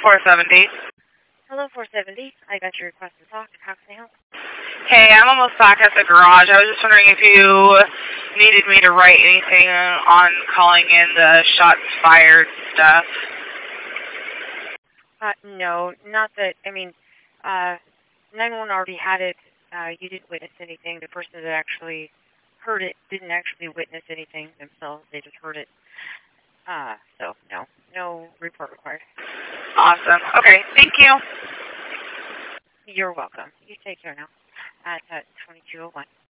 470. Hello, 470. I got your request to talk. How can I help? Hey, I'm almost back at the garage. I was just wondering if you needed me to write anything on calling in the shots fired stuff. No, not that. I mean, 911 already had it. You didn't witness anything. The person that actually heard it didn't actually witness anything themselves. They just heard it. So, no report required. Awesome. Okay, thank you. You're welcome. You take care now. At 2201.